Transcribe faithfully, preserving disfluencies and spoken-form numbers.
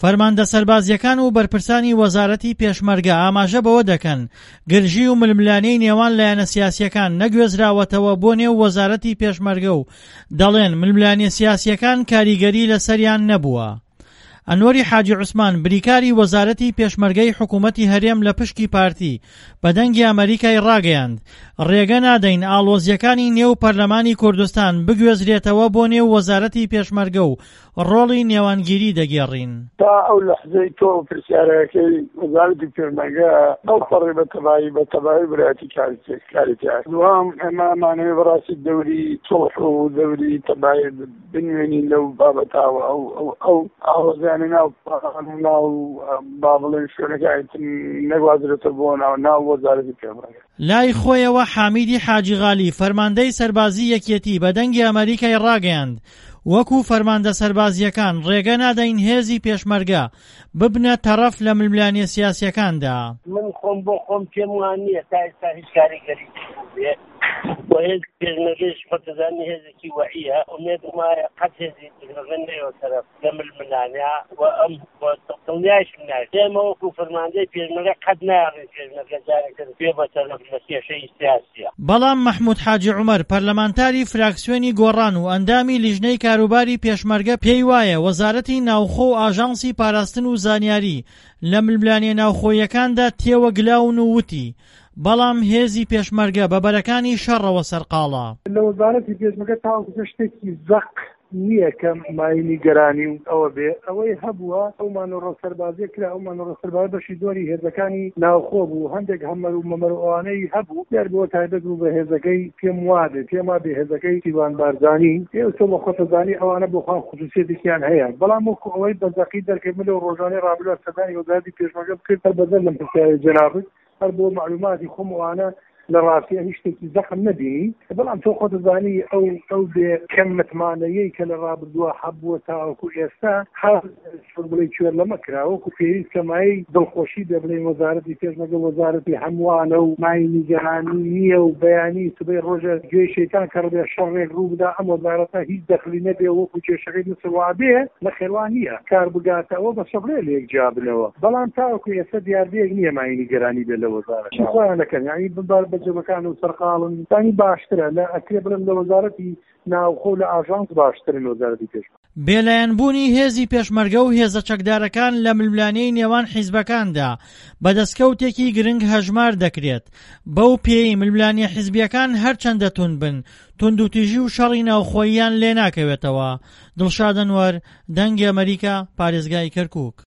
فەرماندە سەربازیەکان و بەرپرسانی وەزارەتی پێشمەرگە ئاماژە بەوە دەکەن گرژی و ململانەی نێوان لایەنە سیاسیەکان نەگوێزراوەتەوە بۆ نێو وەزارەتی پێشمەرگە و دەڵێن ململانە سیاسیەکان کاریگەری لەسەریان نەبووە. ئەنوەری حاجی عوسمان بریکاری وەزارەتی پێشمەرگەی حکوومەتی هەرێم لە پشکی پارتی بەدەنگی ئەمریکای ڕاگەیاند ڕێگە نادەین ئاڵۆزیەکانی نێو پەرلەمانی کوردستان بگوێزرێتەوە بۆ نێو وەزارەتی پێشمەرگە و ڕۆڵی نێوانگیری دەگێڕین. تا ئەو لەحزەی تۆ پرسیارەکەی وەزارەتی پێشمەرگە ئەو پەڕی بە تەبایی بە تەبایی برایەتی کاری تیا دوام ئێمە ئەمانەوێ بەڕاستی دەوری تۆڵح و دەوری تەبایی بنوێنین لەو بابەتاوە ئەو ئەو ئاڵۆزیانی ناو ناو با بڵێن شوێنەکەی نەگوازرێتە بۆ ناو ناو وەزارەتی پێشمەرگە. لای خۆیەوە حامیدی حاجی غالی فەرماندەی سەربازی یەکێتی بەدەنگی ئەمریکای ڕاگەیاند وەکو فەرماندە سەربازیەکان ڕێگە نادەین هێزی پێشمەرگە ببنە تەرەف لە ململانیە سیاسیەکاندا. من خۆم بۆ خۆم پێم وان نییە تا ئێستا هیچ کاریگەری بۆ هێز پێشمەرگەش خۆتەزانی هێزێکی وەعیە ئومێدم وایە قەت هێزی دەگرەژن نەیەوە تەرەف لە ململانیا و ئەم دڵنیایشم نایە ئێمە وەکو فەرماندەی پێشمەرگە قەت نایەڕێن پێشمەرگە جارێکتر پێ بە تەرەف لە کێشەی سیاسیە. بەڵام مەحموود حاجی عومەر پەرلەمانتاری فراکسیۆنی گۆڕان و ئەندامی لیژنەی کاروباری پێشمەرگە پێی وایە وەزارەتی ناوخۆ و ئاژانسی پاراستن و زانیاری لە ململانیە ناوخۆیەکاندا تێوە گلاون و وتی بەڵام هێزی پێشمەرگە بەبەرەکانی شەڕەوە سەرقاڵە. لە وەزارەتی پێشمەرگە تاوەکو شتێکی زەق نییە کە ماینی گەرانی و ئەوە بێ ئەوەی هەبووە ئەومان ڕۆ سەربازیە کرا ئەومان ڕۆ سەربازی بەشی دۆری هێزەکانی ناوخۆ بوو هەندێک هەمەر و مەمەر ئەوانەی هەبوو دیار بۆ تایبەت بوو بە هێزەکەی پێم وادێ پێم وابێ هێزەکەی سیوان بارزانی ئێوە تۆ بە خۆتەزانی ئەوانە بۆ خۆیان خصوصیەتێکیان هەیە بەڵام وەکو ئەوەی بەزەقی دەرکەی من لەو ڕۆژانەی ڕابردووە سەردانی وەزارەتی پێشمەرگە بکرد هەر بەزەر لەم پرسیارەی جەنابەت هەر بۆ معلوماتی خۆم ئەوانە لە ڕاستیە هیچ شتێکی زەخم نەبینی بەڵام تۆ خۆتەزانی ئەو ئەو بێ کەم متمانەیەی کە لە ڕابردووە هەبووە تاوەکو ئێستا هەر بڵێ کوێر لەمە کراوە وەکو پێویست کەمایی دڵخۆشی دێ بڵێ وەزارەتی پێشمەرگە وەزارەتی هەمووانە و مای نیگەرانی نییە و بەیانی سبەی ڕۆژە گوێی شەیتان کە ڕبێ شەڕێک ڕوو بدا ئەم وەزارەتە هیچ دەخلی نەبێ وەکو کێشەکەی مثل وابێ لە خێوان نییە کار بگاتەوە بە سەبرێ لێک جابنەوە بەڵام تاوەکو ئێستا دیاردەیەک نییە مای نیگەرانی بێ لە وەزارەت خۆیان دەکەن یعنی ببار جەبەکان و سەرقاڵن تانی باشترە لە ئەکرێ بڵێن لە وەزارەتی ناوخۆ لە ئاژانس باشترن وەزارەتی پێشمەرگە. بێلایەنبوونی هێزی پێشمەرگە و هێزە چەکدارەکان لە ململانەی نێوان حیزبەکاندا بەدەستکەوتێکی گرنگ هەژمار دەکرێت بەو پێی ململانیە حیزبیەکان هەرچەندە تون بن تند و تیژی و شەڕی ناوخۆییان لێ ناکەوێتەوە. دڵشاد ئەنوەر، دەنگی ئەمریکا، پارێزگای کەرکووک.